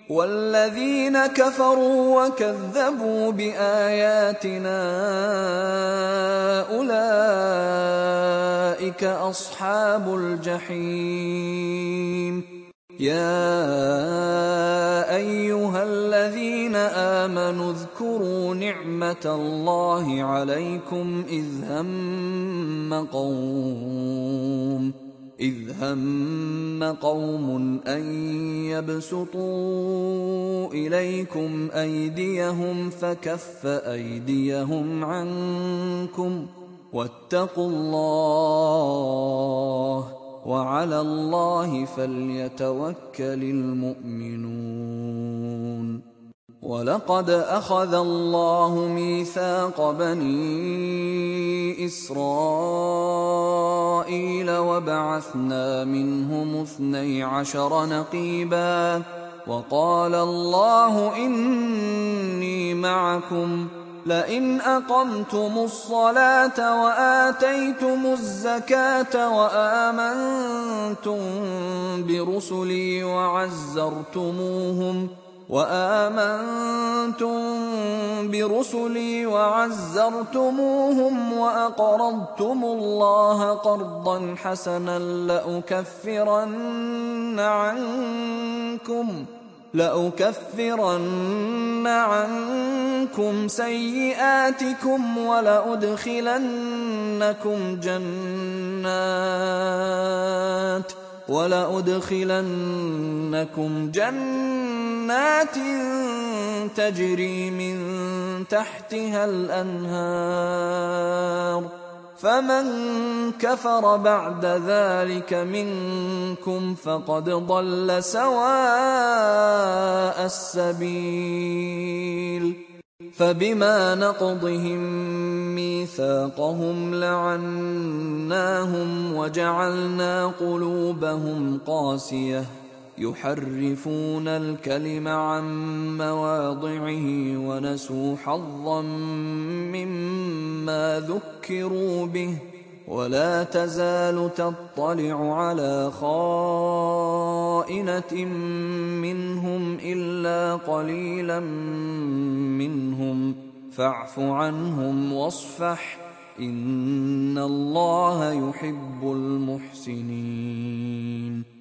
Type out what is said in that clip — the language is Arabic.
والذين كفروا وكذبوا بآياتنا أولئك أصحاب الجحيم. يا أيها الذين آمنوا اذكروا نعمة الله عليكم إذ هم قوم أن يبسطوا إليكم أيديهم فكف أيديهم عنكم واتقوا الله وعلى الله فليتوكل المؤمنون. ولقد أخذ الله ميثاق بني إسرائيل وبعثنا منهم 12 نقيبا وقال الله إني معكم لئن أقمتم الصلاة وآتيتم الزكاة وآمنتم برسلي وعزرتموهم وأقرضتم الله قرضا حسنا لأكفرن عنكم سيئاتكم ولأدخلنكم جنات تجري من تحتها الأنهار فمن كفر بعد ذلك منكم فقد ضل سواء السبيل. فبما نقضهم ميثاقهم لعناهم وجعلنا قلوبهم قاسية يحرفون الكلم عن مواضعه ونسوا حظا مما ذكروا به ولا تزال تطلع على خائنة منهم إلا قليلا منهم فاعف عنهم واصفح إن الله يحب المحسنين.